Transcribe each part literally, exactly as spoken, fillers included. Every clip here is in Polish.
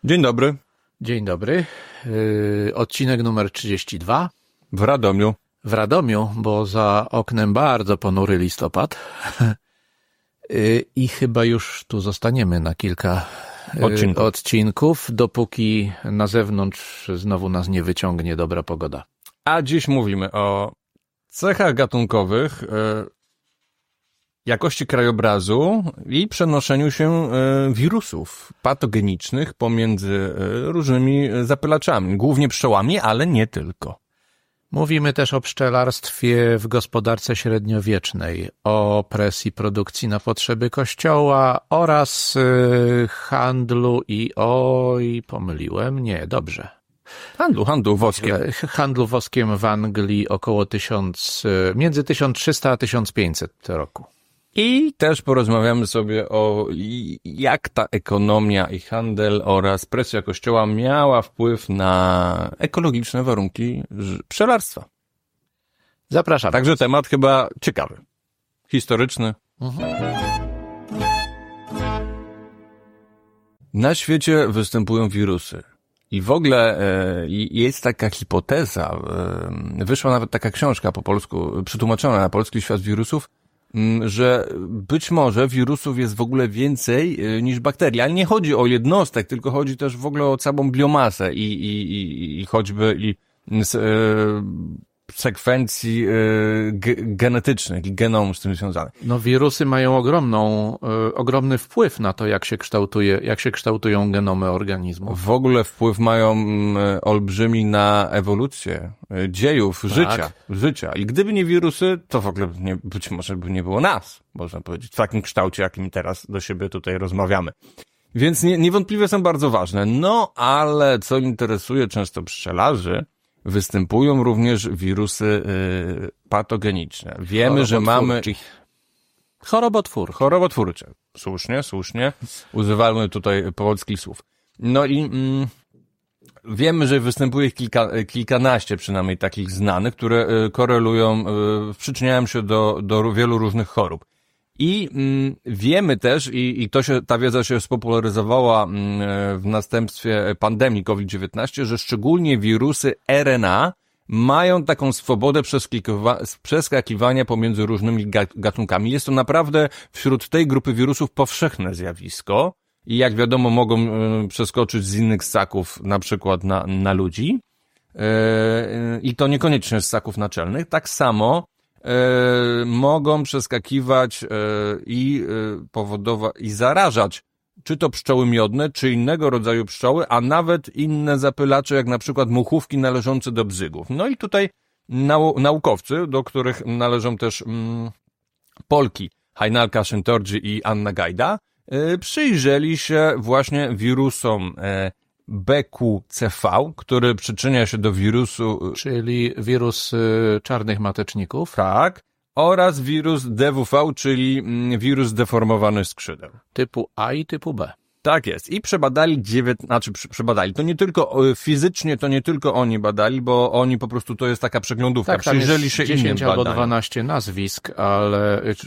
Dzień dobry. Dzień dobry. Yy, odcinek numer trzydzieści dwa. W Radomiu. W Radomiu, bo za oknem bardzo ponury listopad. yy, I chyba już tu zostaniemy na kilka yy, odcinków. odcinków, dopóki na zewnątrz znowu nas nie wyciągnie dobra pogoda. A dziś mówimy o cechach gatunkowych, yy, jakości krajobrazu i przenoszeniu się y, wirusów patogenicznych pomiędzy y, różnymi zapylaczami, głównie pszczołami, ale nie tylko. Mówimy też o pszczelarstwie w gospodarce średniowiecznej, o presji produkcji na potrzeby kościoła oraz y, handlu i oj, pomyliłem, nie, dobrze. Handlu, handlu woskiem. Handlu woskiem w Anglii około tysiąc, między tysiąc trzysta a tysiąc pięćset roku. I też porozmawiamy sobie o jak ta ekonomia i handel oraz presja kościoła miała wpływ na ekologiczne warunki pszczelarstwa. Zapraszam. Także temat chyba ciekawy, historyczny. Mhm. Na świecie występują wirusy. I w ogóle e, jest taka hipoteza, e, wyszła nawet taka książka po polsku, przetłumaczona na polski, Świat wirusów, że być może wirusów jest w ogóle więcej niż bakterii, ale nie chodzi o jednostek, tylko chodzi też w ogóle o całą biomasę i, i, i, i choćby i z, e, sekwencji e, ge, genetycznych i genomu z tym związanych. No wirusy mają ogromną, e, ogromny wpływ na to, jak się kształtuje, jak się kształtują genomy organizmów. W ogóle wpływ mają e, olbrzymi na ewolucję e, dziejów, tak. życia, życia. I gdyby nie wirusy, to w ogóle nie, być może by nie było nas, można powiedzieć, w takim kształcie, jakim teraz do siebie tutaj rozmawiamy. Więc nie, niewątpliwie są bardzo ważne. No, ale co interesuje często pszczelarzy, występują również wirusy y, patogeniczne. Wiemy, że mamy... Chorobotwórcze. Chorobotwórcze. Słusznie, słusznie. Używamy tutaj polskich słów. No i mm, wiemy, że występuje kilka, kilkanaście przynajmniej takich znanych, które y, korelują, y, przyczyniają się do, do wielu różnych chorób. I mm, wiemy też, i, i to się, ta wiedza się spopularyzowała mm, w następstwie pandemii COVID dziewiętnaście, że szczególnie wirusy R N A mają taką swobodę przeskakiwania pomiędzy różnymi gatunkami. Jest to naprawdę wśród tej grupy wirusów powszechne zjawisko i jak wiadomo mogą y, przeskoczyć z innych ssaków na przykład na, na ludzi y, y, i to niekoniecznie z ssaków naczelnych. Tak samo E, mogą przeskakiwać e, i e, powodować i zarażać czy to pszczoły miodne, czy innego rodzaju pszczoły, a nawet inne zapylacze, jak na przykład muchówki należące do bzygów. No i tutaj nau, naukowcy, do których należą też mm, Polki, Hajnalka Szyntorgi i Anna Gajda, e, przyjrzeli się właśnie wirusom e, B Q C V, który przyczynia się do wirusu... Czyli wirus y, czarnych mateczników. Tak. Oraz wirus D W V, czyli wirus deformowanych skrzydeł. Typu A i typu B. Tak jest. I przebadali dziewiętnaście, znaczy przebadali. To nie tylko fizycznie, to nie tylko oni badali, bo oni po prostu, to jest taka przeglądówka. Tak, tam przyjrzeli jest się dziesięć albo dwanaście nazwisk, ale y,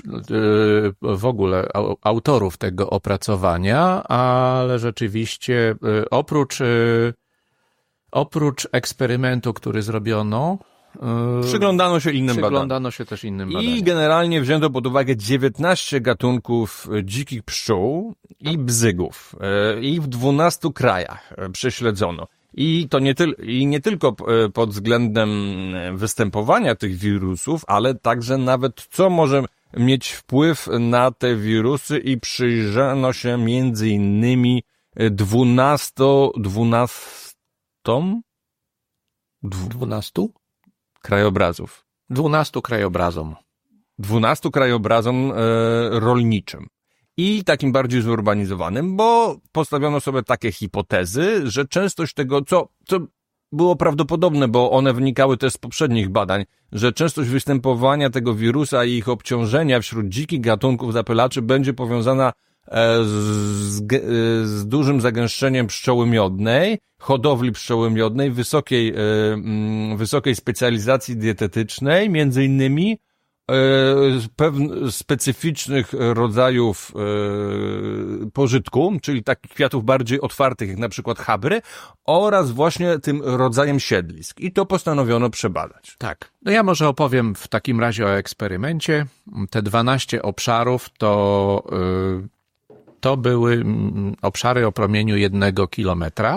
y, w ogóle a, autorów tego opracowania, ale rzeczywiście y, oprócz, y, oprócz eksperymentu, który zrobiono, y, przyglądano się innym badaniom. Przyglądano się też innym badaniom. I generalnie wzięto pod uwagę dziewiętnaście gatunków dzikich pszczół i bzygów. I w dwunastu krajach prześledzono. I to nie, tyl- i nie tylko pod względem występowania tych wirusów, ale także nawet co może mieć wpływ na te wirusy i przyjrzano się między innymi dwunastu, dwunastom? Dwunastu? Krajobrazów. Dwunastu krajobrazom. Dwunastu krajobrazom e, rolniczym. I takim bardziej zurbanizowanym, bo postawiono sobie takie hipotezy, że częstość tego, co, co było prawdopodobne, bo one wynikały też z poprzednich badań, że częstość występowania tego wirusa i ich obciążenia wśród dzikich gatunków zapylaczy będzie powiązana z, z, z dużym zagęszczeniem pszczoły miodnej, hodowli pszczoły miodnej, wysokiej, wysokiej specjalizacji dietetycznej, między innymi, pewnych specyficznych rodzajów e, pożytku, czyli takich kwiatów bardziej otwartych, jak na przykład habry, oraz właśnie tym rodzajem siedlisk. I to postanowiono przebadać. Tak. No ja może opowiem w takim razie o eksperymencie. Te dwanaście obszarów to, y, to były obszary o promieniu jednego kilometra.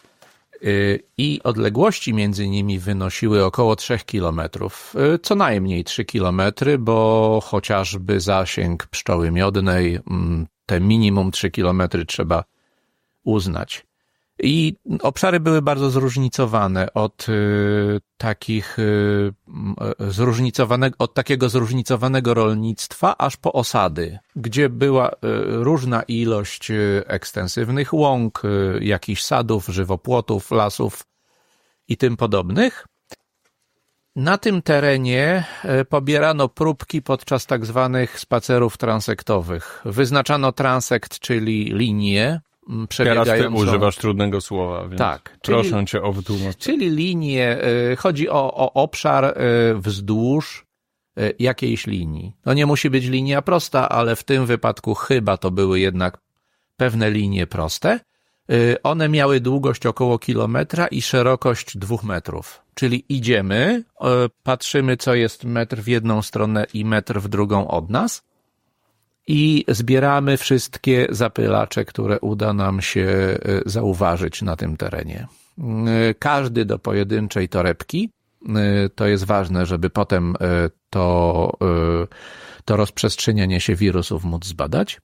I odległości między nimi wynosiły około trzech kilometrów, co najmniej trzy kilometry, bo chociażby zasięg pszczoły miodnej, te minimum trzy kilometry trzeba uznać. I obszary były bardzo zróżnicowane od y, takich y, zróżnicowanego, od takiego zróżnicowanego rolnictwa aż po osady, gdzie była y, różna ilość y, ekstensywnych łąk, y, jakichś sadów, żywopłotów, lasów i tym podobnych. Na tym terenie y, pobierano próbki podczas tak zwanych spacerów transektowych. Wyznaczano transekt, czyli linię, Teraz ty używasz trudnego słowa, więc tak, proszę czyli, cię o wytłumaczenie. Czyli linię, y, chodzi o, o obszar y, wzdłuż y, jakiejś linii. No nie musi być linia prosta, ale w tym wypadku chyba to były jednak pewne linie proste. Y, one miały długość około kilometra i szerokość dwóch metrów. Czyli idziemy, y, patrzymy co jest metr w jedną stronę i metr w drugą od nas. I zbieramy wszystkie zapylacze, które uda nam się zauważyć na tym terenie. Każdy do pojedynczej torebki. To jest ważne, żeby potem to, to rozprzestrzenianie się wirusów móc zbadać.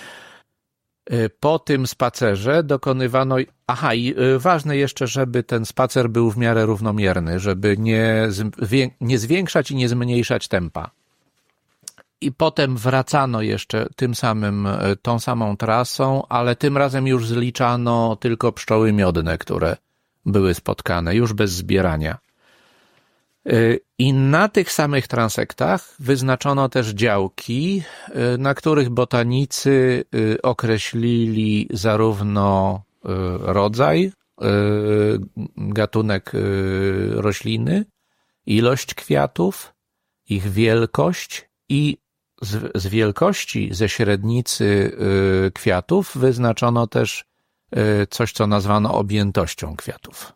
Po tym spacerze dokonywano... Aha, i ważne jeszcze, żeby ten spacer był w miarę równomierny, żeby nie, nie zwiększać i nie zmniejszać tempa. I potem wracano jeszcze tym samym, tą samą trasą, ale tym razem już zliczano tylko pszczoły miodne, które były spotkane, już bez zbierania. I na tych samych transektach wyznaczono też działki, na których botanicy określili zarówno rodzaj, gatunek rośliny, ilość kwiatów, ich wielkość i Z, z wielkości, ze średnicy y, kwiatów wyznaczono też y, coś, co nazwano objętością kwiatów.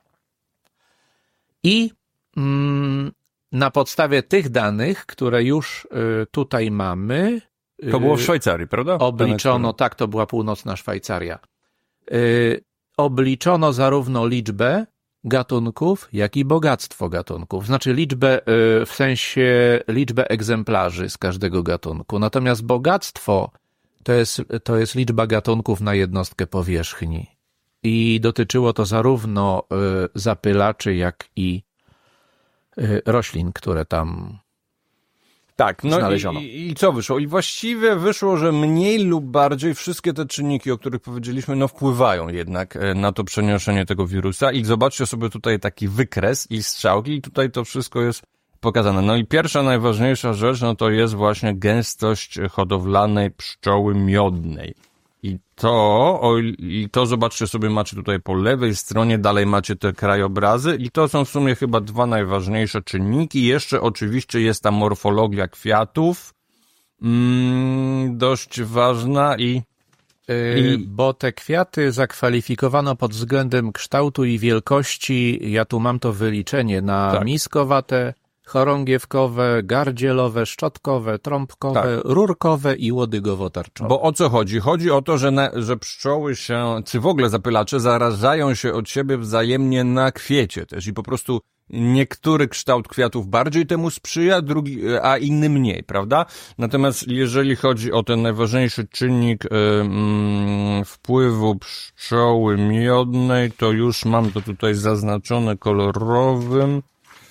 I mm, na podstawie tych danych, które już y, tutaj mamy... To było w Szwajcarii, prawda? Obliczono, tak, to była północna Szwajcaria. Y, obliczono zarówno liczbę gatunków, jak i bogactwo gatunków. Znaczy liczbę, w sensie liczbę egzemplarzy z każdego gatunku. Natomiast bogactwo to jest, to jest liczba gatunków na jednostkę powierzchni. I dotyczyło to zarówno zapylaczy, jak i roślin, które tam tak, no znaleziono. I, i co wyszło? I właściwie wyszło, że mniej lub bardziej wszystkie te czynniki, o których powiedzieliśmy, no wpływają jednak na to przenoszenie tego wirusa. I zobaczcie sobie tutaj taki wykres i strzałki i tutaj to wszystko jest pokazane. No i pierwsza, najważniejsza rzecz, no to jest właśnie gęstość hodowlanej pszczoły miodnej. I to, o, i to zobaczcie sobie, macie tutaj po lewej stronie, dalej macie te krajobrazy i to są w sumie chyba dwa najważniejsze czynniki. Jeszcze oczywiście jest ta morfologia kwiatów, mm, dość ważna i... Yy, bo te kwiaty zakwalifikowano pod względem kształtu i wielkości, ja tu mam to wyliczenie, na tak. miskowate, chorągiewkowe, gardzielowe, szczotkowe, trąbkowe, tak. rurkowe i łodygowo-tarczowe. Bo o co chodzi? Chodzi o to, że, na, że pszczoły się, czy w ogóle zapylacze zarażają się od siebie wzajemnie na kwiecie też i po prostu niektóry kształt kwiatów bardziej temu sprzyja, drugi, a inny mniej, prawda? Natomiast jeżeli chodzi o ten najważniejszy czynnik yy, wpływu pszczoły miodnej, to już mam to tutaj zaznaczone kolorowym.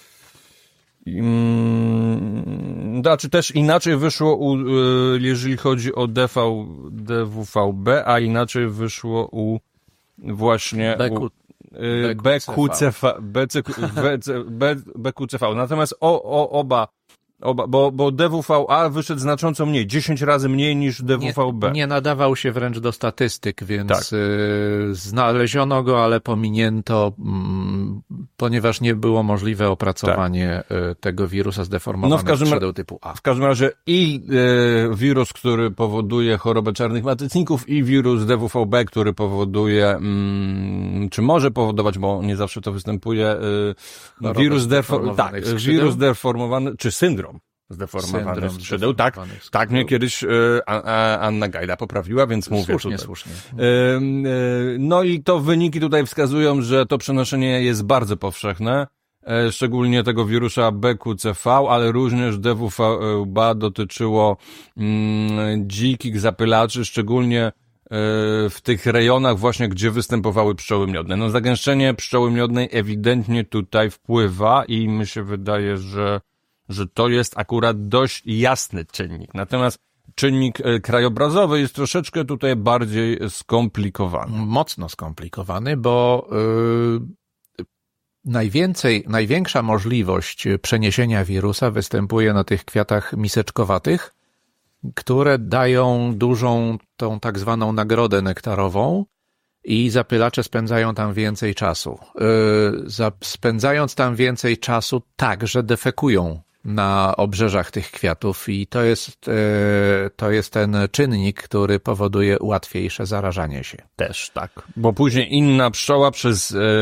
Znaczy też inaczej wyszło, u, jeżeli chodzi o D V, D W V B, a inaczej wyszło u właśnie u B Q C V. B Q C V. Natomiast o, o, oba, oba bo, bo D W V A wyszedł znacząco mniej, dziesięć razy mniej niż D W V B. Nie, nie nadawał się wręcz do statystyk, więc tak. y, znaleziono go, ale pominięto. Ponieważ nie było możliwe opracowanie tak. tego wirusa zdeformowanego no w każdym, skrzydeł typu A. W każdym razie i e, wirus, który powoduje chorobę czarnych matyczników, i wirus D W V B, który powoduje, mm, czy może powodować, bo nie zawsze to występuje, e, wirus, defor- tak, wirus deformowany, czy syndrom zdeformowany skrzydeł. Tak, skrzydeł. Tak mnie kiedyś e, a, a, Anna Gajda poprawiła, więc mówię słusznie, tutaj. Słusznie, e, e, No i to wyniki tutaj wskazują, że to przenoszenie jest bardzo powszechne, e, szczególnie tego wirusa B Q C V, ale również D W V B dotyczyło mm, dzikich zapylaczy, szczególnie e, w tych rejonach właśnie, gdzie występowały pszczoły miodne. No zagęszczenie pszczoły miodnej ewidentnie tutaj wpływa i mi się wydaje, że że to jest akurat dość jasny czynnik. Natomiast czynnik krajobrazowy jest troszeczkę tutaj bardziej skomplikowany. Mocno skomplikowany, bo yy, najwięcej, największa możliwość przeniesienia wirusa występuje na tych kwiatach miseczkowatych, które dają dużą tą tak zwaną nagrodę nektarową i zapylacze spędzają tam więcej czasu. Yy, spędzając tam więcej czasu, także defekują na obrzeżach tych kwiatów i to jest, to jest ten czynnik, który powoduje łatwiejsze zarażanie się. Też tak. Bo później inna pszczoła przez e,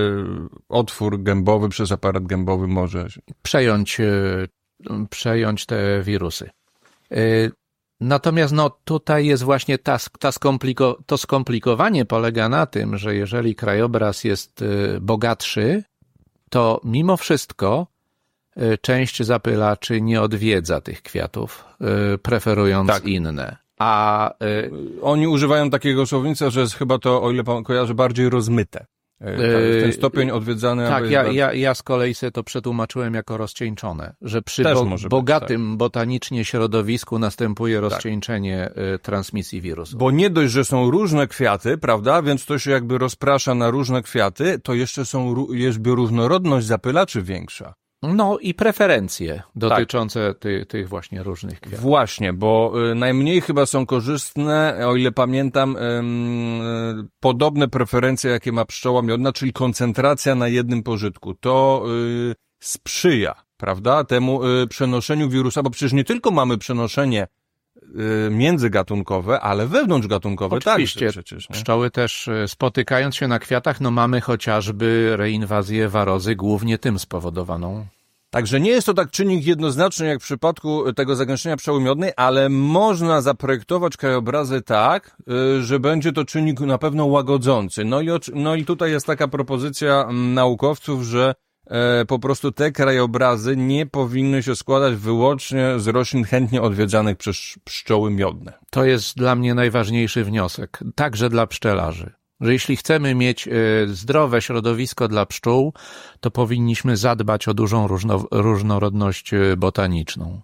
otwór gębowy, przez aparat gębowy może przejąć, e, przejąć te wirusy. E, natomiast no, tutaj jest właśnie ta, ta skompliko, to skomplikowanie polega na tym, że jeżeli krajobraz jest bogatszy, to mimo wszystko część zapylaczy nie odwiedza tych kwiatów, preferując tak. inne. A y... oni używają takiego słownictwa, że jest chyba to, o ile pan kojarzy, bardziej rozmyte. Ten stopień odwiedzany. Tak, ja, ja, ja z kolei sobie to przetłumaczyłem jako rozcieńczone, że przy bo, bogatym być, tak. botanicznie środowisku następuje rozcieńczenie tak. transmisji wirusu. Bo nie dość, że są różne kwiaty, prawda, więc to się jakby rozprasza na różne kwiaty, to jeszcze są, jest różnorodność zapylaczy większa. No i preferencje dotyczące tak. ty, tych właśnie różnych kwiatów. Właśnie, bo y, najmniej chyba są korzystne, o ile pamiętam, y, y, podobne preferencje, jakie ma pszczoła miodna, czyli koncentracja na jednym pożytku. To y, sprzyja, prawda, temu y, przenoszeniu wirusa, bo przecież nie tylko mamy przenoszenie y, międzygatunkowe, ale wewnątrzgatunkowe Oczywiście, także przecież. Nie? Pszczoły też spotykając się na kwiatach, no mamy chociażby reinwazję warozy, głównie tym spowodowaną. Także nie jest to tak czynnik jednoznaczny jak w przypadku tego zagęszczenia pszczoły miodnej, ale można zaprojektować krajobrazy tak, że będzie to czynnik na pewno łagodzący. No i, no i tutaj jest taka propozycja naukowców, że e, po prostu te krajobrazy nie powinny się składać wyłącznie z roślin chętnie odwiedzanych przez pszczoły miodne. To jest dla mnie najważniejszy wniosek, także dla pszczelarzy. Że jeśli chcemy mieć zdrowe środowisko dla pszczół, to powinniśmy zadbać o dużą różno, różnorodność botaniczną.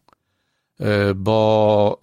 Bo,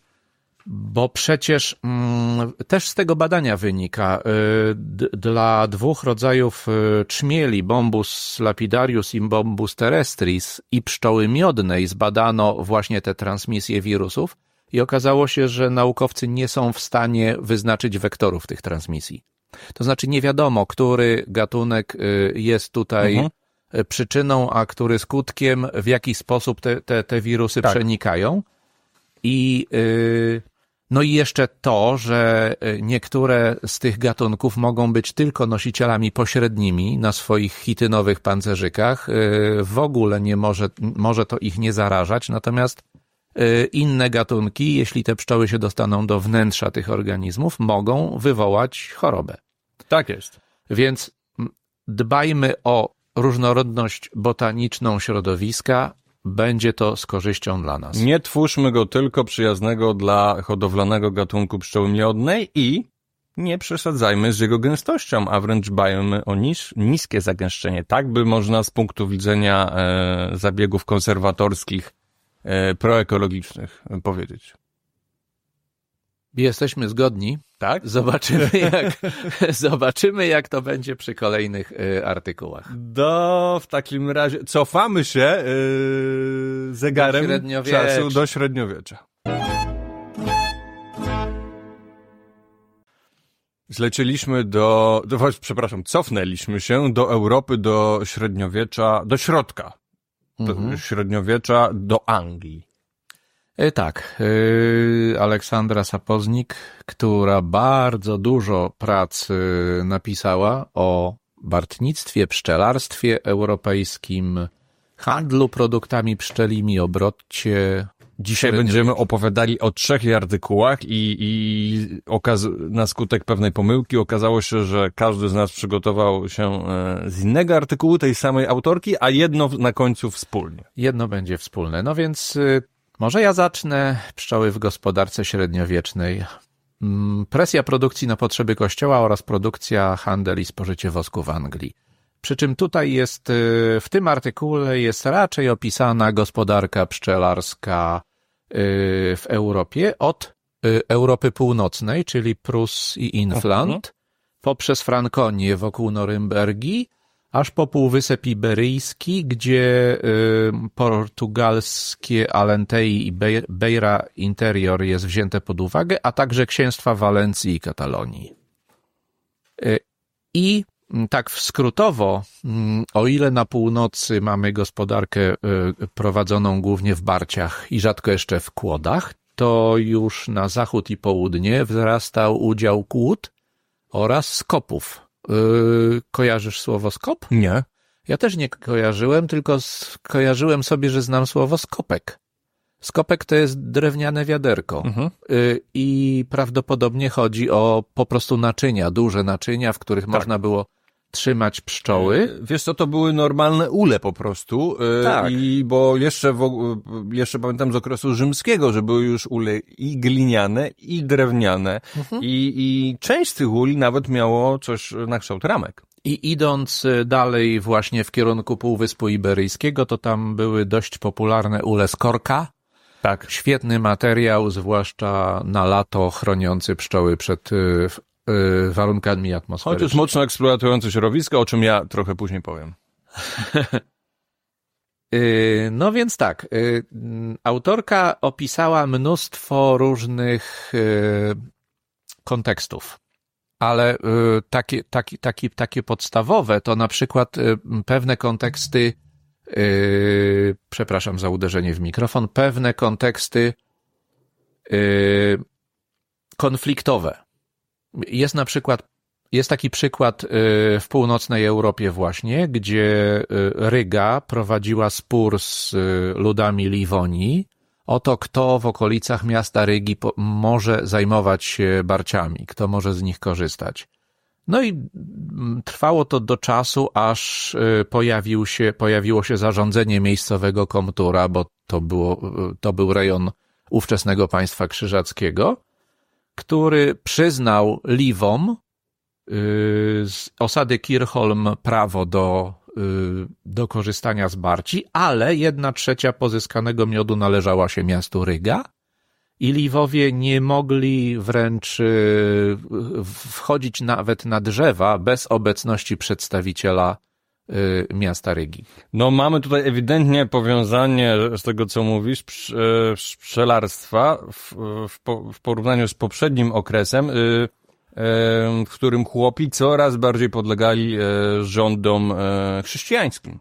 bo przecież też z tego badania wynika, dla dwóch rodzajów trzmieli, Bombus lapidarius i Bombus terrestris, i pszczoły miodnej zbadano właśnie te transmisje wirusów i okazało się, że naukowcy nie są w stanie wyznaczyć wektorów tych transmisji. To znaczy nie wiadomo, który gatunek jest tutaj mhm. przyczyną, a który skutkiem, w jaki sposób te, te, te wirusy tak. przenikają. I no i jeszcze to, że niektóre z tych gatunków mogą być tylko nosicielami pośrednimi na swoich chitynowych pancerzykach. W ogóle nie może, może to ich nie zarażać, natomiast inne gatunki, jeśli te pszczoły się dostaną do wnętrza tych organizmów, mogą wywołać chorobę. Tak jest. Więc dbajmy o różnorodność botaniczną środowiska, będzie to z korzyścią dla nas. Nie twórzmy go tylko przyjaznego dla hodowlanego gatunku pszczoły miodnej i nie przesadzajmy z jego gęstością, a wręcz dbajmy o nis- niskie zagęszczenie. Tak by można z punktu widzenia e, zabiegów konserwatorskich proekologicznych powiedzieć. Jesteśmy zgodni. Tak? Zobaczymy jak, zobaczymy, jak to będzie przy kolejnych y, artykułach. Do, w takim razie cofamy się y, zegarem do czasu do średniowiecza. Zlecieliśmy do, do, przepraszam, cofnęliśmy się do Europy, do średniowiecza, do środka. Do mhm. średniowiecza, do Anglii. E, tak, e, Aleksandra Sapoznik, która bardzo dużo prac e, napisała o bartnictwie, pszczelarstwie europejskim, handlu produktami pszczelimi, obrocie. Dzisiaj będziemy opowiadali o trzech jej artykułach i, i okaz- na skutek pewnej pomyłki okazało się, że każdy z nas przygotował się z innego artykułu tej samej autorki, a jedno na końcu wspólnie. Jedno będzie wspólne. No więc y, może ja zacznę. Pszczoły w gospodarce średniowiecznej. Mm, presja produkcji na potrzeby kościoła oraz produkcja, handel i spożycie wosku w Anglii. Przy czym tutaj jest, w tym artykule jest raczej opisana gospodarka pszczelarska w Europie od Europy Północnej, czyli Prus i Infland, poprzez Frankonię wokół Norymbergi, aż po Półwysep Iberyjski, gdzie portugalskie Alentei i Beira Interior jest wzięte pod uwagę, a także księstwa Walencji i Katalonii. I tak skrótowo, o ile na północy mamy gospodarkę prowadzoną głównie w barciach i rzadko jeszcze w kłodach, to już na zachód i południe wzrastał udział kłód oraz skopów. Kojarzysz słowo skop? Nie. Ja też nie kojarzyłem, tylko kojarzyłem sobie, że znam słowo skopek. Skopek to jest drewniane wiaderko mhm. i prawdopodobnie chodzi o po prostu naczynia, duże naczynia, w których tak. można było trzymać pszczoły. Wiesz co, to były normalne ule po prostu. Tak. I bo jeszcze, w, jeszcze pamiętam z okresu rzymskiego, że były już ule i gliniane, i drewniane. Mhm. I, I część z tych uli nawet miało coś na kształt ramek. I idąc dalej właśnie w kierunku Półwyspu Iberyjskiego, to tam były dość popularne ule z korka. Tak. Świetny materiał, zwłaszcza na lato, chroniący pszczoły przed y, y, warunkami atmosferycznymi. Chociaż mocno eksploatujący środowisko, o czym ja trochę później powiem. y, no więc tak, y, autorka opisała mnóstwo różnych y, kontekstów, ale y, takie, takie, takie, takie podstawowe to na przykład y, pewne konteksty Yy, przepraszam za uderzenie w mikrofon, pewne konteksty yy, konfliktowe. Jest na przykład, jest taki przykład yy, w północnej Europie właśnie, gdzie yy, Ryga prowadziła spór z yy, ludami Liwonii o to, kto w okolicach miasta Rygi po, może zajmować się barciami, kto może z nich korzystać. No i trwało to do czasu, aż pojawił się, pojawiło się zarządzenie miejscowego komtura, bo to było, to był rejon ówczesnego państwa krzyżackiego, który przyznał Liwom z osady Kirchholm prawo do, do korzystania z barci, ale jedna trzecia pozyskanego miodu należała się miastu Ryga. I Liwowie nie mogli wręcz wchodzić nawet na drzewa bez obecności przedstawiciela miasta Rygi. No mamy tutaj ewidentnie powiązanie z tego, co mówisz, pszczelarstwa w, w, w porównaniu z poprzednim okresem, w którym chłopi coraz bardziej podlegali rządom chrześcijańskim.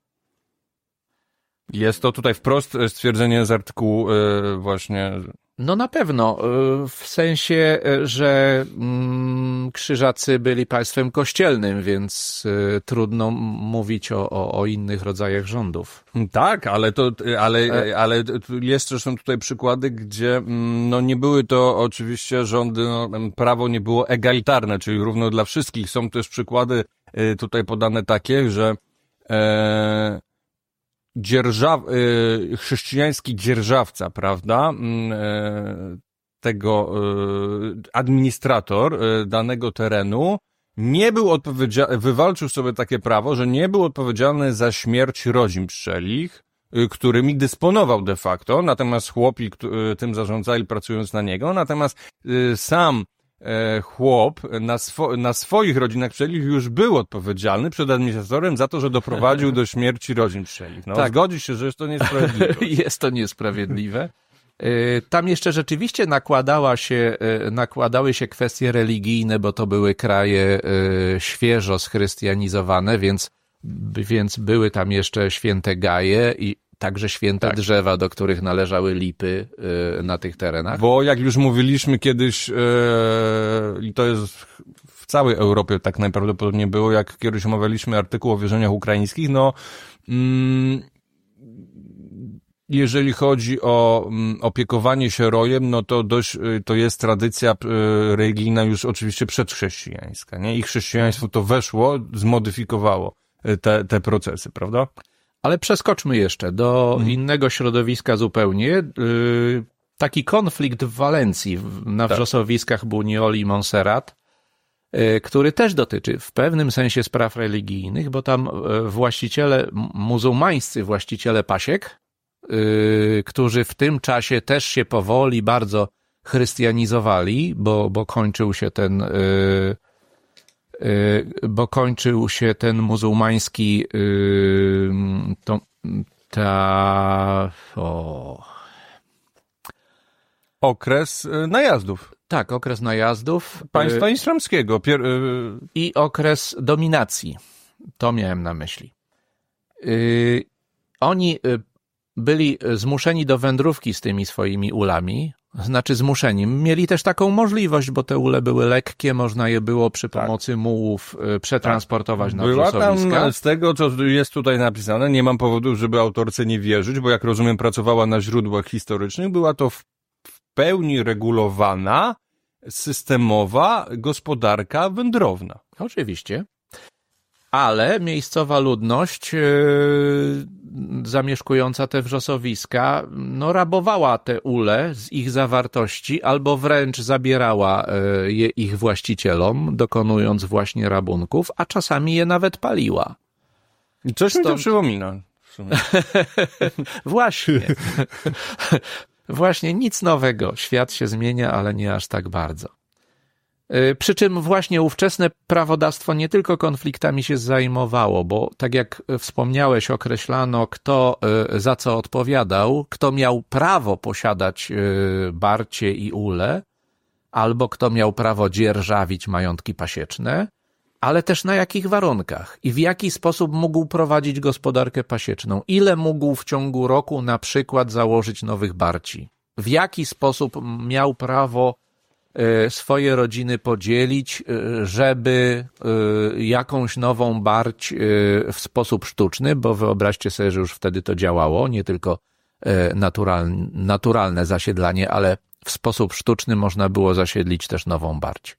Jest to tutaj wprost stwierdzenie z artykułu właśnie. No na pewno, w sensie, że krzyżacy byli państwem kościelnym, więc trudno mówić o, o, o innych rodzajach rządów. Tak, ale to, ale, ale jest zresztą tutaj przykłady, gdzie no nie były to oczywiście rządy, no, prawo nie było egalitarne, czyli równo dla wszystkich. Są też przykłady tutaj podane takie, że e, dzierżaw, y, chrześcijański dzierżawca, prawda, y, tego y, administrator y, danego terenu nie był odpowiedzialny, wywalczył sobie takie prawo, że nie był odpowiedzialny za śmierć rodzin pszczelich, y, którymi dysponował de facto, natomiast chłopi y, tym zarządzali pracując na niego, natomiast y, sam chłop na, swo- na swoich rodzinach pszczelich już był odpowiedzialny przed administratorem za to, że doprowadził do śmierci rodzin pszczelich. No, tak. Zgodzi się, że jest to niesprawiedliwe. Jest to niesprawiedliwe. Tam jeszcze rzeczywiście nakładała się, nakładały się kwestie religijne, bo to były kraje świeżo schrystianizowane, więc, więc były tam jeszcze święte gaje i także święte tak. drzewa, do których należały lipy na tych terenach. Bo jak już mówiliśmy kiedyś, i to jest w całej Europie tak najprawdopodobniej było, jak kiedyś omawialiśmy artykuł o wierzeniach ukraińskich, no mm, jeżeli chodzi o opiekowanie się rojem, no to dość, to jest tradycja religijna już oczywiście przedchrześcijańska, nie? I chrześcijaństwo to weszło, zmodyfikowało te, te procesy, prawda? Ale przeskoczmy jeszcze do hmm. innego środowiska zupełnie. Taki konflikt w Walencji, na tak. wrzosowiskach Bunioli i Montserrat, który też dotyczy w pewnym sensie spraw religijnych, bo tam właściciele, muzułmańscy właściciele pasiek, którzy w tym czasie też się powoli bardzo chrystianizowali, bo, bo kończył się ten bo kończył się ten muzułmański to, ta o... okres najazdów. Tak, okres najazdów. Państwa islamskiego. Pier... I okres dominacji. To miałem na myśli. Oni byli zmuszeni do wędrówki z tymi swoimi ulami, znaczy zmuszeni. Mieli też taką możliwość, bo te ule były lekkie, można je było przy pomocy tak. mułów przetransportować tak. na Była wrzosowiska. Tam, z tego, co jest tutaj napisane, nie mam powodu, żeby autorce nie wierzyć, bo jak rozumiem, pracowała na źródłach historycznych, była to w, w pełni regulowana, systemowa gospodarka wędrowna. Oczywiście. Ale miejscowa ludność yy, zamieszkująca te wrzosowiska, no rabowała te ule z ich zawartości albo wręcz zabierała yy, je ich właścicielom, dokonując właśnie rabunków, a czasami je nawet paliła. I coś Stąd... mi to przypomina. W sumie. Właśnie. Właśnie nic nowego. Świat się zmienia, ale nie aż tak bardzo. Przy czym właśnie ówczesne prawodawstwo nie tylko konfliktami się zajmowało, bo tak jak wspomniałeś, określano, kto za co odpowiadał, kto miał prawo posiadać barcie i ule, albo kto miał prawo dzierżawić majątki pasieczne, ale też na jakich warunkach i w jaki sposób mógł prowadzić gospodarkę pasieczną, ile mógł w ciągu roku na przykład założyć nowych barci, w jaki sposób miał prawo swoje rodziny podzielić, żeby jakąś nową barć w sposób sztuczny, bo wyobraźcie sobie, że już wtedy to działało, nie tylko naturalne, naturalne zasiedlanie, ale w sposób sztuczny można było zasiedlić też nową barć.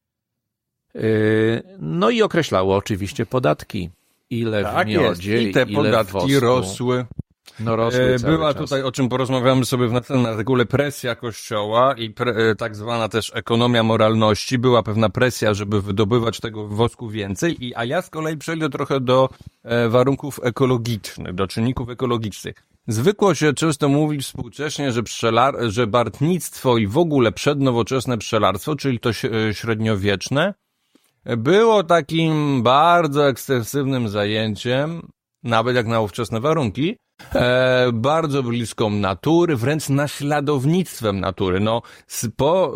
No i określało oczywiście podatki, ile tak w miodzie, jest. I te ile podatki w wosku. rosły. No rosły Była czas. tutaj, o czym porozmawiamy sobie w następnym artykule, presja Kościoła i pre, tak zwana też ekonomia moralności. Była pewna presja, żeby wydobywać tego wosku więcej, i, a ja z kolei przejdę trochę do e, warunków ekologicznych, do czynników ekologicznych. Zwykło się często mówić współcześnie, że, pszczelar, że bartnictwo i w ogóle przednowoczesne pszczelarstwo, czyli to średniowieczne, było takim bardzo ekstensywnym zajęciem, nawet jak na ówczesne warunki, e, bardzo bliską natury, wręcz naśladownictwem natury. No, po,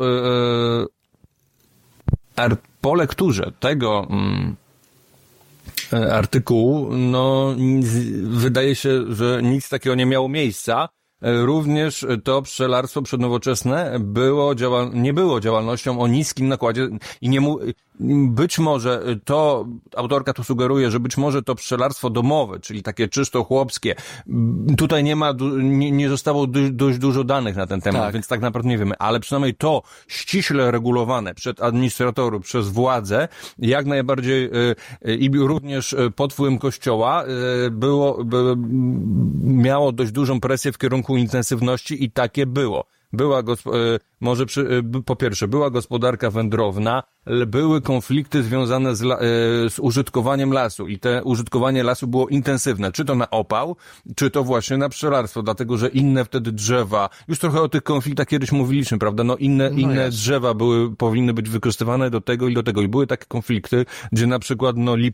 e, po lekturze tego mm, artykułu, no, wydaje się, że nic takiego nie miało miejsca. Również to pszczelarstwo przednowoczesne było działal- nie było działalnością o niskim nakładzie i nie mu- być może to, autorka tu sugeruje, że być może to pszczelarstwo domowe, czyli takie czysto chłopskie, tutaj nie ma, du- nie, nie zostało du- dość dużo danych na ten temat, tak. Więc tak naprawdę nie wiemy, ale przynajmniej to ściśle regulowane przez administratorów, przez władzę, jak najbardziej y, i również pod wpływem Kościoła y, było, by, miało dość dużą presję w kierunku intensywności i takie było. Była, gosp- może przy, po pierwsze, była gospodarka wędrowna, były konflikty związane z, la- z użytkowaniem lasu i te użytkowanie lasu było intensywne, czy to na opał, czy to właśnie na pszczelarstwo, dlatego, że inne wtedy drzewa, już trochę o tych konfliktach kiedyś mówiliśmy, prawda, no inne, no inne drzewa były, powinny być wykorzystywane do tego i do tego i były takie konflikty, gdzie na przykład, no lipy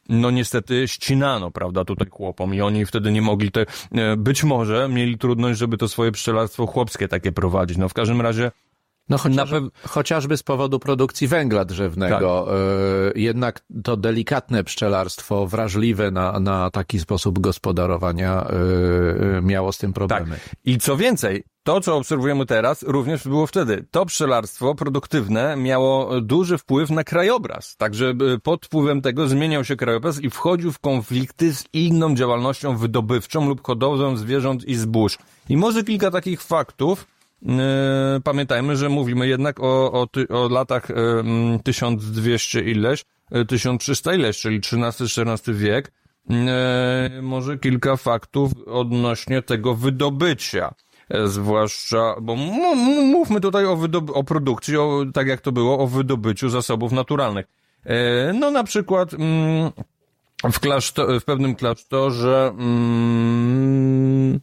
no niestety ścinano, prawda, tutaj chłopom i oni wtedy nie mogli te, być może mieli trudność, żeby to swoje pszczelarstwo chłopskie takie prowadzić. No w każdym razie No chociaż, pew... chociażby z powodu produkcji węgla drzewnego. Tak. Yy, jednak to delikatne pszczelarstwo, wrażliwe na, na taki sposób gospodarowania yy, miało z tym problemy. Tak. I co więcej, to co obserwujemy teraz również było wtedy. To pszczelarstwo produktywne miało duży wpływ na krajobraz. Także pod wpływem tego zmieniał się krajobraz i wchodził w konflikty z inną działalnością wydobywczą lub hodowlą zwierząt i zbóż. I może kilka takich faktów. Yy, pamiętajmy, że mówimy jednak o, o, ty, o latach yy, tysiąc dwieście ileś, yy, tysiąc trzysta ileś, czyli trzynasty czternasty wiek. Yy, może kilka faktów odnośnie tego wydobycia. Yy, zwłaszcza, bo m- m- mówmy tutaj o, wydob- o produkcji, o, tak jak to było, o wydobyciu zasobów naturalnych. Yy, no na przykład yy, w, klaszto- w pewnym klasztorze yy,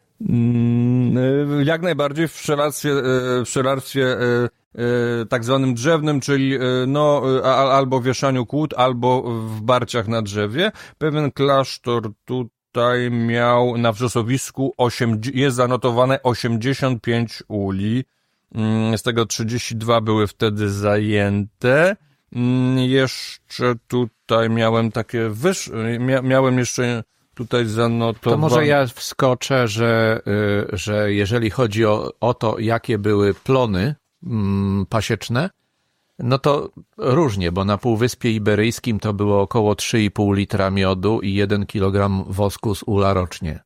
jak najbardziej w pszczelarstwie, w pszczelarstwie tak zwanym drzewnym, czyli no albo wieszaniu kłód, albo w barciach na drzewie. Pewien klasztor tutaj miał na wrzosowisku osiem, jest zanotowane osiemdziesiąt pięć uli, z tego trzydzieści dwa były wtedy zajęte. Jeszcze tutaj miałem takie wyż... miałem jeszcze tutaj zanotowane. To może ja wskoczę, że, że jeżeli chodzi o, o to, jakie były plony mm, pasieczne, no to różnie, bo na Półwyspie Iberyjskim to było około trzy i pół litra miodu i jeden kilogram wosku z ula rocznie.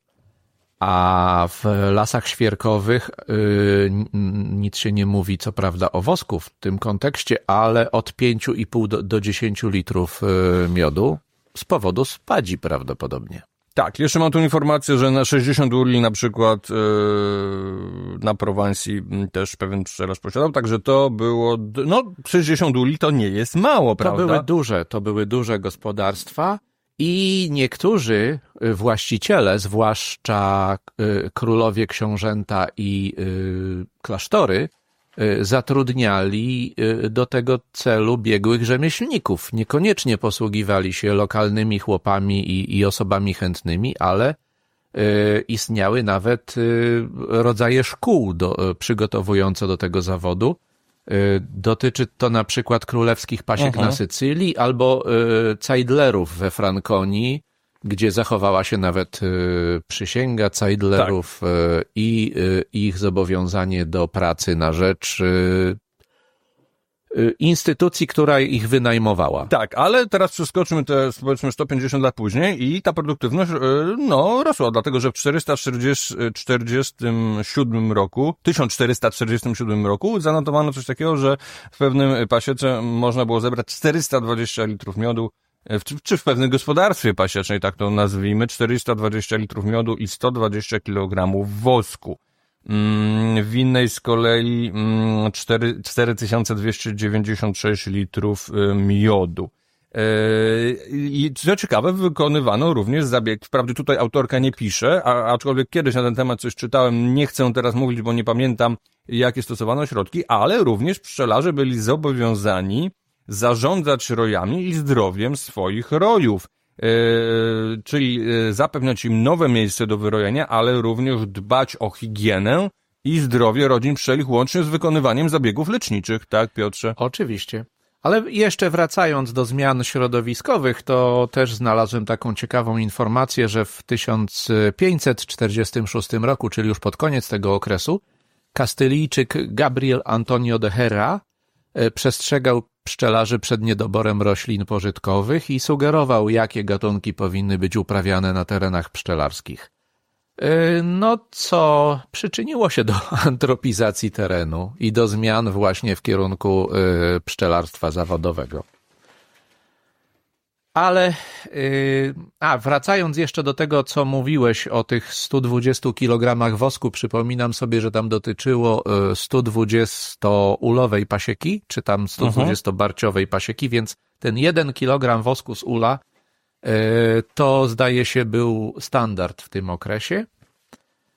A w lasach świerkowych yy, nic się nie mówi, co prawda, o wosku w tym kontekście, ale od pięć i pół do, do dziesięć litrów yy, miodu z powodu spadzi prawdopodobnie. Tak, jeszcze mam tu informację, że na sześćdziesiąt uli na przykład yy, na Prowansji też pewien pszczelarz posiadał, także to było, no sześćdziesiąt uli to nie jest mało, prawda? To były duże, to były duże gospodarstwa i niektórzy właściciele, zwłaszcza yy, królowie, książęta i yy, klasztory, zatrudniali do tego celu biegłych rzemieślników. Niekoniecznie posługiwali się lokalnymi chłopami i, i osobami chętnymi, ale y, istniały nawet y, rodzaje szkół do, przygotowujące do tego zawodu. Y, dotyczy to na przykład królewskich pasiek uh-huh. na Sycylii albo y, cajdlerów we Frankonii, gdzie zachowała się nawet y, przysięga cajdlerów tak. y, i y, ich zobowiązanie do pracy na rzecz y, y, instytucji, która ich wynajmowała. Tak, ale teraz przeskoczmy te, powiedzmy, sto pięćdziesiąt lat później i ta produktywność, y, no, rosła, dlatego że w czterysta czterdziestym siódmym roku, tysiąc czterysta czterdziestym siódmym roku zanotowano coś takiego, że w pewnym pasiece można było zebrać czterysta dwadzieścia litrów miodu, W, czy w pewnym gospodarstwie pasiecznej, tak to nazwijmy, czterysta dwadzieścia litrów miodu i sto dwadzieścia kilogramów wosku. W innej z kolei cztery tysiące dwieście dziewięćdziesiąt sześć litrów miodu. I co ciekawe, wykonywano również zabieg, wprawdzie tutaj autorka nie pisze, a, aczkolwiek kiedyś na ten temat coś czytałem, nie chcę teraz mówić, bo nie pamiętam, jakie stosowano środki, ale również pszczelarze byli zobowiązani zarządzać rojami i zdrowiem swoich rojów, yy, czyli yy, zapewniać im nowe miejsce do wyrojenia, ale również dbać o higienę i zdrowie rodzin pszczelich łącznie z wykonywaniem zabiegów leczniczych, tak, Piotrze? Oczywiście. Ale jeszcze wracając do zmian środowiskowych, to też znalazłem taką ciekawą informację, że w tysiąc pięćset czterdziestym szóstym roku, czyli już pod koniec tego okresu, Kastylijczyk Gabriel Antonio de Hera przestrzegał pszczelarzy przed niedoborem roślin pożytkowych i sugerował, jakie gatunki powinny być uprawiane na terenach pszczelarskich. No, co przyczyniło się do antropizacji terenu i do zmian właśnie w kierunku pszczelarstwa zawodowego. Ale, a wracając jeszcze do tego, co mówiłeś o tych stu dwudziestu kilogramach wosku, przypominam sobie, że tam dotyczyło stu dwudziestoulowej pasieki, czy tam stu dwudziestobarciowej pasieki, więc ten jeden kilogram wosku z ula to zdaje się był standard w tym okresie.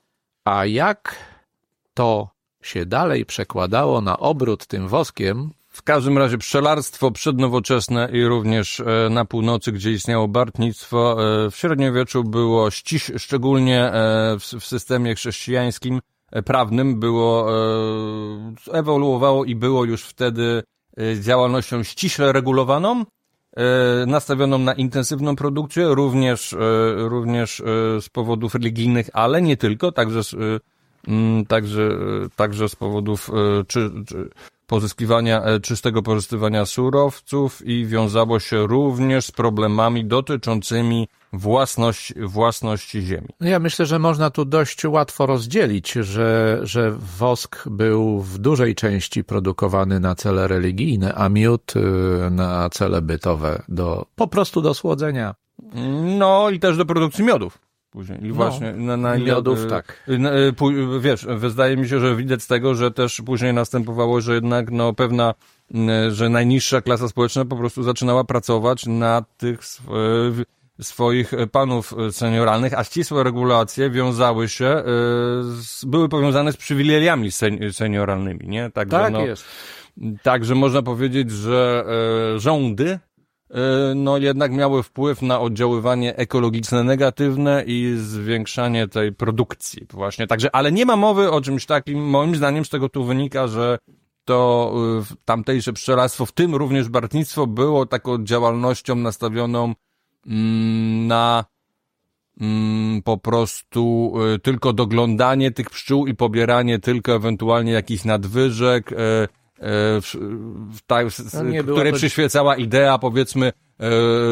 A jak to się dalej przekładało na obrót tym woskiem W każdym razie pszczelarstwo przednowoczesne i również na północy, gdzie istniało bartnictwo, w średniowieczu było ściś, szczególnie w, w systemie chrześcijańskim, prawnym, było, ewoluowało i było już wtedy działalnością ściśle regulowaną, nastawioną na intensywną produkcję, również, również z powodów religijnych, ale nie tylko, także, także, także z powodów czy, czy pozyskiwania, czystego pozyskiwania surowców i wiązało się również z problemami dotyczącymi własności, własności ziemi. Ja myślę, że można tu dość łatwo rozdzielić, że, że wosk był w dużej części produkowany na cele religijne, a miód na cele bytowe, do, po prostu do słodzenia. No i też do produkcji miodów. Później. I no, właśnie na, na miodów, y, tak. Y, y, wiesz, wydaje mi się, że widać z tego, że też później następowało, że jednak no pewna, y, że najniższa klasa społeczna po prostu zaczynała pracować na tych sw- y, swoich panów senioralnych, a ścisłe regulacje wiązały się, y, z, były powiązane z przywilejami sen- senioralnymi, nie? Także, tak no, jest. Także można powiedzieć, że y, rządy no jednak miały wpływ na oddziaływanie ekologiczne negatywne i zwiększanie tej produkcji właśnie. Także, ale nie ma mowy o czymś takim, moim zdaniem z tego tu wynika, że to tamtejsze pszczelarstwo, w tym również bartnictwo, było taką działalnością nastawioną mm, na mm, po prostu y, tylko doglądanie tych pszczół i pobieranie tylko ewentualnie jakichś nadwyżek, y, W, w, ta, z, no której to... przyświecała idea, powiedzmy, e,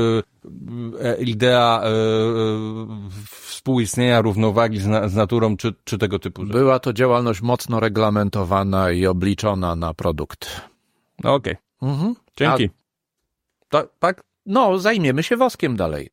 e, idea e, współistnienia, równowagi z, na, z naturą, czy, czy tego typu rzeczy. Była to działalność mocno reglamentowana i obliczona na produkt. No okej. Okay. Mhm. Dzięki. A... Ta, tak? No, zajmiemy się woskiem dalej.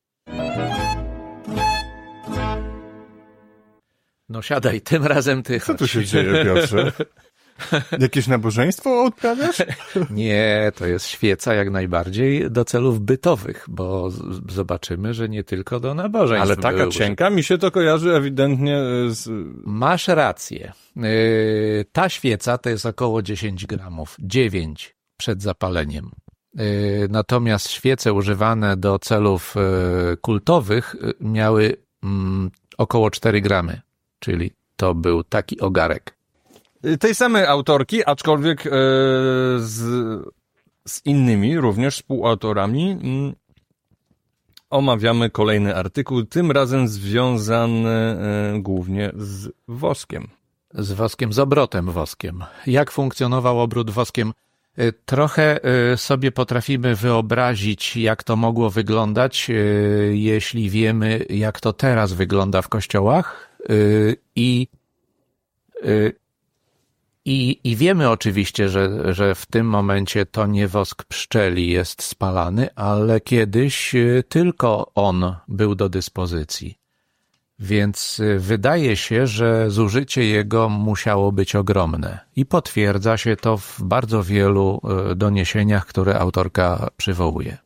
No siadaj, tym razem ty. Co tu się dzieje, Piotrze? Jakieś nabożeństwo odprawiasz? Nie, to jest świeca jak najbardziej do celów bytowych, bo z- zobaczymy, że nie tylko do nabożeństw. Ale taka były. cienka mi się to kojarzy ewidentnie z... Masz rację. Yy, ta świeca to jest około dziesięć gramów, dziewięć przed zapaleniem. Yy, natomiast świece używane do celów yy, kultowych yy, miały yy, około cztery gramy, czyli to był taki ogarek. Tej samej autorki, aczkolwiek e, z, z innymi, również współautorami, m, omawiamy kolejny artykuł, tym razem związany e, głównie z woskiem. Z woskiem, z obrotem woskiem. Jak funkcjonował obrót woskiem? Trochę sobie potrafimy wyobrazić, jak to mogło wyglądać, jeśli wiemy, jak to teraz wygląda w kościołach i I, i wiemy oczywiście, że, że w tym momencie to nie wosk pszczeli jest spalany, ale kiedyś tylko on był do dyspozycji. Więc wydaje się, że zużycie jego musiało być ogromne. I potwierdza się to w bardzo wielu doniesieniach, które autorka przywołuje.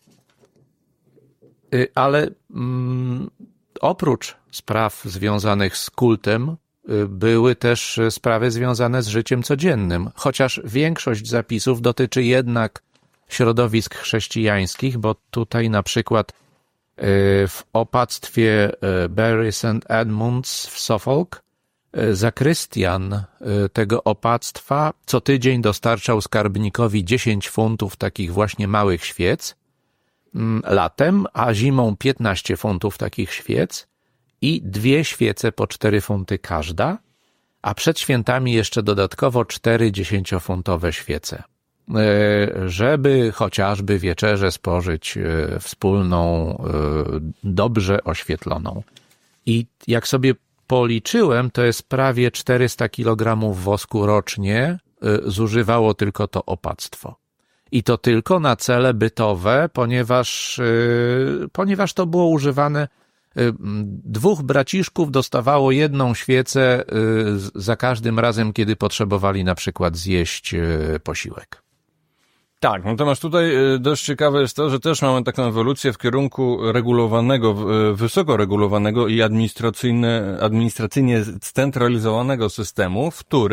Ale mm, oprócz spraw związanych z kultem, były też sprawy związane z życiem codziennym, chociaż większość zapisów dotyczy jednak środowisk chrześcijańskich, bo tutaj na przykład w opactwie Bury Saint Edmunds w Suffolk zakrystian tego opactwa co tydzień dostarczał skarbnikowi dziesięć funtów takich właśnie małych świec latem, a zimą piętnaście funtów takich świec i dwie świece po cztery funty każda, a przed świętami jeszcze dodatkowo cztery dziesięciofuntowe świece, żeby chociażby wieczerzę spożyć wspólną, dobrze oświetloną. I jak sobie policzyłem, to jest prawie czterysta kilogramów wosku rocznie zużywało tylko to opactwo. I to tylko na cele bytowe, ponieważ, ponieważ to było używane. Dwóch braciszków dostawało jedną świecę za każdym razem, kiedy potrzebowali na przykład zjeść posiłek. Tak, natomiast tutaj dość ciekawe jest to, że też mamy taką ewolucję w kierunku regulowanego, wysoko regulowanego i administracyjnie, administracyjnie scentralizowanego systemu, w którym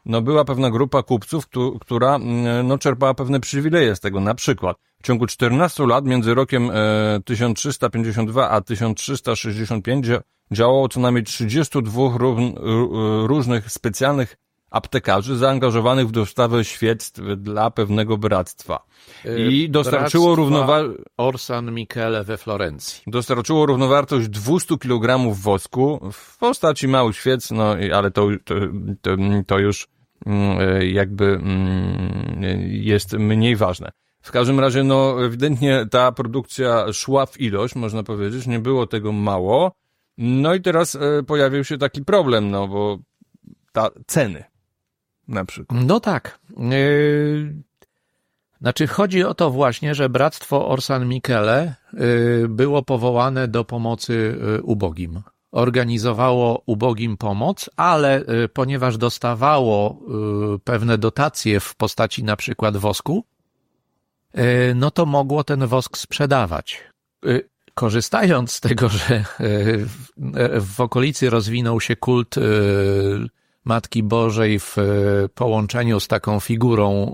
no była pewna grupa kupców, która no czerpała pewne przywileje z tego. Na przykład w ciągu czternastu lat między rokiem tysiąc trzysta pięćdziesiąt dwa a tysiąc trzysta sześćdziesiąt pięć działało co najmniej trzydziestu dwóch różnych specjalnych aptekarzy zaangażowanych w dostawę świectw dla pewnego bractwa. I dostarczyło równowagę Orsan Michele we Florencji. Dostarczyło równowartość dwieście kilogramów wosku w postaci małych świec, no ale to, to, to, to już jakby jest mniej ważne. W każdym razie, no ewidentnie ta produkcja szła w ilość, można powiedzieć, nie było tego mało. No i teraz pojawił się taki problem, no bo ta ceny na przykład. No tak. Yy, znaczy chodzi o to właśnie, że Bractwo Orsan Michele yy, było powołane do pomocy yy, ubogim. Organizowało ubogim pomoc, ale yy, ponieważ dostawało yy, pewne dotacje w postaci na przykład wosku, yy, no to mogło ten wosk sprzedawać. Yy, korzystając z tego, że yy, w okolicy rozwinął się kult yy, Matki Bożej w połączeniu z taką figurą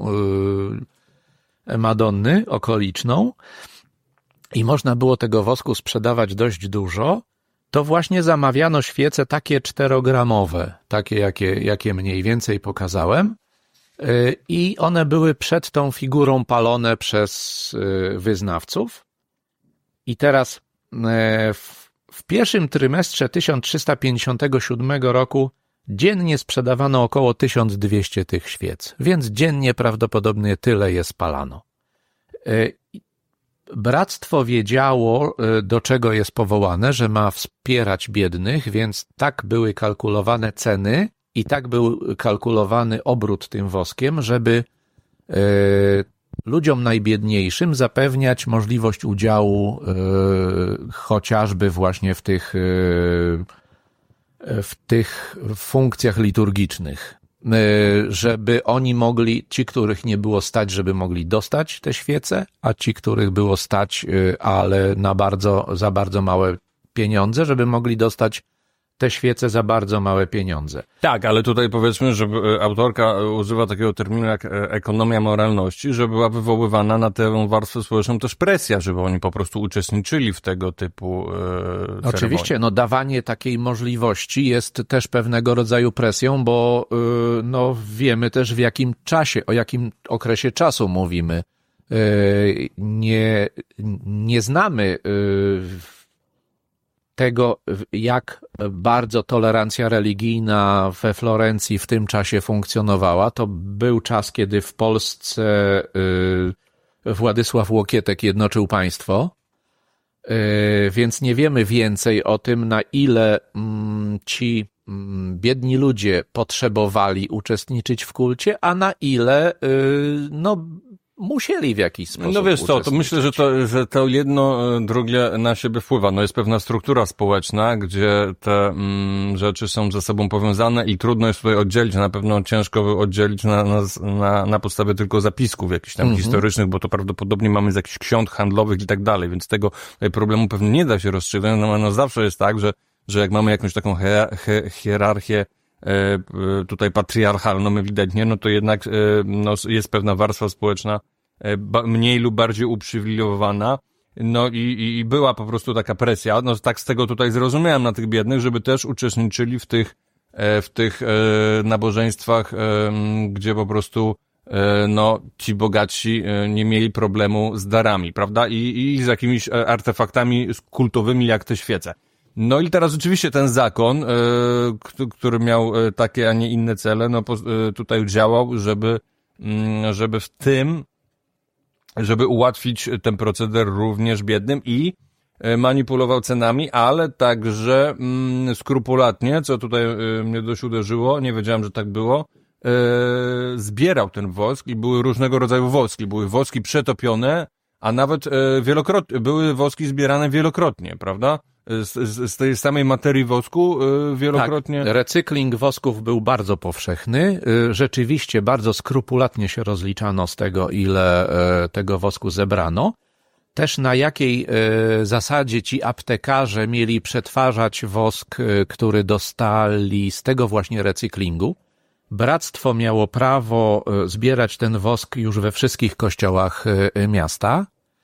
Madonny okoliczną i można było tego wosku sprzedawać dość dużo, to właśnie zamawiano świece takie czterogramowe, takie jakie, jakie mniej więcej pokazałem i one były przed tą figurą palone przez wyznawców. I teraz w, w pierwszym trymestrze tysiąc trzysta pięćdziesiątego siódmego roku dziennie sprzedawano około tysiąc dwieście tych świec, więc dziennie prawdopodobnie tyle je spalano. Bractwo wiedziało, do czego jest powołane, że ma wspierać biednych, więc tak były kalkulowane ceny i tak był kalkulowany obrót tym woskiem, żeby ludziom najbiedniejszym zapewniać możliwość udziału chociażby właśnie w tych w tych funkcjach liturgicznych, żeby oni mogli, ci, których nie było stać, żeby mogli dostać te świece, a ci, których było stać, ale na bardzo, za bardzo małe pieniądze, żeby mogli dostać te świece za bardzo małe pieniądze. Tak, ale tutaj powiedzmy, że autorka używa takiego terminu jak ekonomia moralności, że była wywoływana na tę warstwę społeczną też presja, żeby oni po prostu uczestniczyli w tego typu e, ceremonii. Oczywiście, no dawanie takiej możliwości jest też pewnego rodzaju presją, bo y, no wiemy też w jakim czasie, o jakim okresie czasu mówimy. Y, nie, nie znamy y, tego, jak bardzo tolerancja religijna we Florencji w tym czasie funkcjonowała. To był czas, kiedy w Polsce Władysław Łokietek jednoczył państwo, więc nie wiemy więcej o tym, na ile ci biedni ludzie potrzebowali uczestniczyć w kulcie, a na ile no musieli w jakiś sposób No wiesz co, to myślę, że to, że to jedno drugie na siebie wpływa. No jest pewna struktura społeczna, gdzie te mm, rzeczy są ze sobą powiązane i trudno jest tutaj oddzielić. Na pewno ciężko oddzielić na, na, na podstawie tylko zapisków jakichś tam mhm. historycznych, bo to prawdopodobnie mamy z jakichś ksiąg handlowych i tak dalej, więc tego problemu pewnie nie da się rozstrzygnąć. No, no zawsze jest tak, że, że jak mamy jakąś taką he, he, hierarchię tutaj patriarchalną ewidentnie, no to jednak no, jest pewna warstwa społeczna mniej lub bardziej uprzywilejowana, no i, i była po prostu taka presja, no tak z tego tutaj zrozumiałem na tych biednych, żeby też uczestniczyli w tych, w tych nabożeństwach, gdzie po prostu no ci bogatsi nie mieli problemu z darami, prawda, i, i z jakimiś artefaktami kultowymi jak te świece. No i teraz oczywiście ten zakon, y, który miał y, takie, a nie inne cele, no y, tutaj działał, żeby, y, żeby w tym, żeby ułatwić ten proceder również biednym i y, manipulował cenami, ale także y, skrupulatnie, co tutaj y, mnie dość uderzyło, nie wiedziałem, że tak było, y, zbierał ten wosk i były różnego rodzaju woski, były woski przetopione, a nawet y, wielokrotnie, były woski zbierane wielokrotnie, prawda? Z, z, z tej samej materii wosku y, wielokrotnie. Tak, recykling wosków był bardzo powszechny. Y, rzeczywiście bardzo skrupulatnie się rozliczano z tego, ile y, tego wosku zebrano. Też na jakiej y, zasadzie ci aptekarze mieli przetwarzać wosk, y, który dostali z tego właśnie recyklingu. bractwo miało prawo zbierać ten wosk już we wszystkich kościołach miasta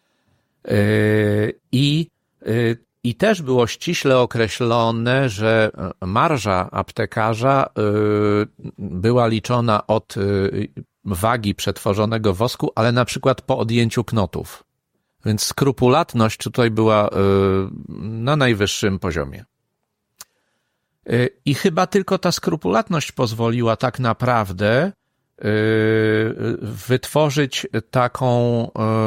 i, i też było ściśle określone, że marża aptekarza była liczona od wagi przetworzonego wosku, ale na przykład po odjęciu knotów. Więc skrupulatność tutaj była na najwyższym poziomie. I chyba tylko ta skrupulatność pozwoliła tak naprawdę wytworzyć taką,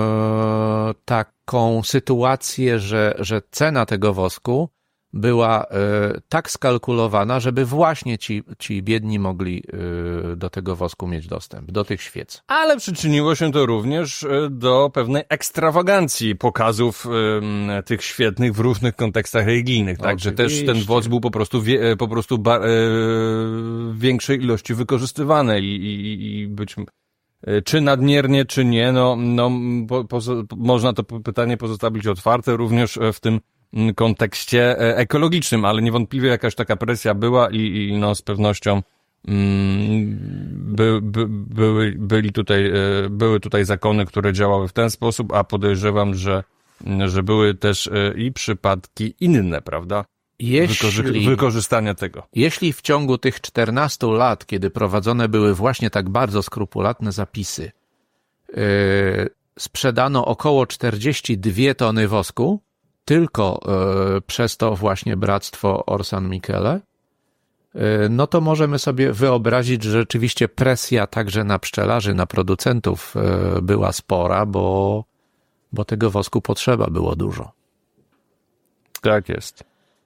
taką sytuację, że, że cena tego wosku była tak skalkulowana, żeby właśnie ci, ci biedni mogli do tego wosku mieć dostęp, do tych świec. Ale przyczyniło się to również do pewnej ekstrawagancji pokazów um, tych świetnych w różnych kontekstach religijnych, tak, że też ten wosk był po prostu, wie, po prostu ba, e, w większej ilości wykorzystywany i, i, i być czy nadmiernie, czy nie, no, no po, po, można to pytanie pozostawić otwarte również w tym kontekście ekologicznym, ale niewątpliwie jakaś taka presja była i, i no z pewnością mm, by, by, były, byli tutaj, były tutaj zakony, które działały w ten sposób, a podejrzewam, że, że były też i przypadki inne, prawda? Jeśli, Wykorzy- wykorzystania tego. Jeśli w ciągu tych czternastu lat, kiedy prowadzone były właśnie tak bardzo skrupulatne zapisy, yy, sprzedano około czterdzieści dwie tony wosku, tylko y, przez to właśnie bractwo Orsan Michele, y, no to możemy sobie wyobrazić, że rzeczywiście presja także na pszczelarzy, na producentów y, była spora, bo, bo tego wosku potrzeba było dużo. Tak jest.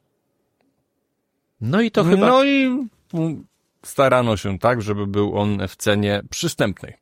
No i to chyba... No i starano się tak, żeby był on w cenie przystępnej.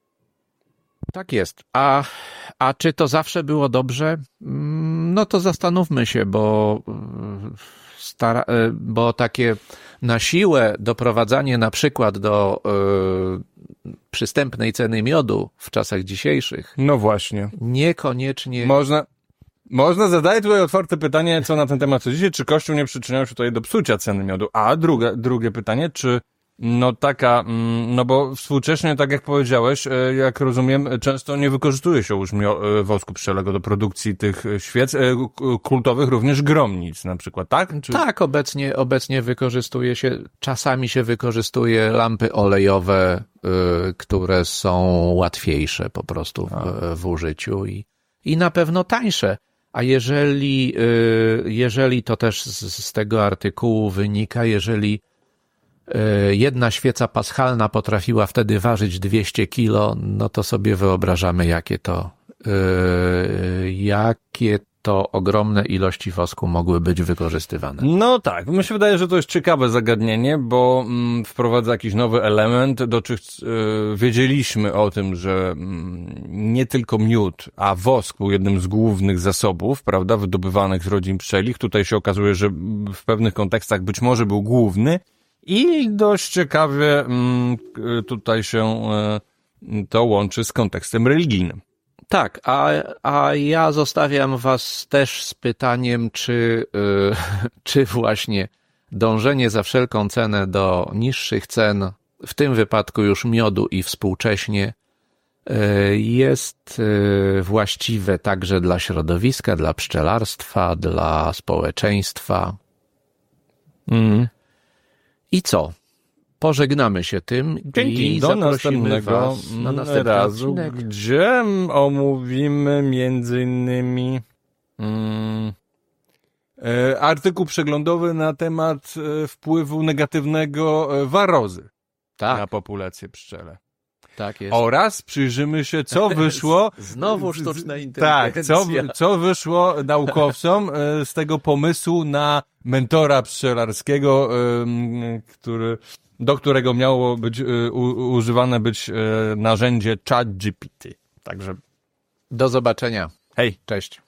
Tak jest. A, a czy to zawsze było dobrze? No to zastanówmy się, bo, stara, bo takie na siłę doprowadzanie na przykład do y, przystępnej ceny miodu w czasach dzisiejszych. No właśnie. Niekoniecznie. Można, można zadaje tutaj otwarte pytanie, co na ten temat sądzicie, czy Kościół nie przyczyniał się tutaj do psucia ceny miodu? A drugie, drugie pytanie, czy no taka, no bo współcześnie, tak jak powiedziałeś, jak rozumiem, często nie wykorzystuje się już mio- wosku pszczelego do produkcji tych świec kultowych, również gromnic na przykład, tak? Czy... Tak, obecnie, obecnie wykorzystuje się, czasami się wykorzystuje lampy olejowe, y, które są łatwiejsze po prostu w, w użyciu i, i na pewno tańsze. A jeżeli, y, jeżeli to też z, z tego artykułu wynika, jeżeli jedna świeca paschalna potrafiła wtedy ważyć dwieście kilo, no to sobie wyobrażamy, jakie to, yy, jakie to ogromne ilości wosku mogły być wykorzystywane. No tak, mi się wydaje, że to jest ciekawe zagadnienie, bo mm, wprowadza jakiś nowy element, do czych yy, wiedzieliśmy o tym, że mm, nie tylko miód, a wosk był jednym z głównych zasobów, prawda, wydobywanych z rodzin pszczelich. Tutaj się okazuje, że w pewnych kontekstach być może był główny, i dość ciekawie tutaj się to łączy z kontekstem religijnym. Tak, a, a ja zostawiam was też z pytaniem, czy, yy, czy właśnie dążenie za wszelką cenę do niższych cen, w tym wypadku już miodu i współcześnie, yy, jest yy, właściwe także dla środowiska, dla pszczelarstwa, dla społeczeństwa. Mm. I co? Pożegnamy się tym. Dzięki. I do zaprosimy następnego was na następny razu, odcinek. gdzie omówimy między innymi mm, e, artykuł przeglądowy na temat e, wpływu negatywnego e, warozy tak, na populację pszczele. Tak jest. Oraz przyjrzymy się, co wyszło... Znowu sztuczna inteligencja. Tak, co, co wyszło naukowcom z tego pomysłu na mentora pszczelarskiego, który, do którego miało być u, używane być narzędzie ChatGPT. Także do zobaczenia. Hej. Cześć.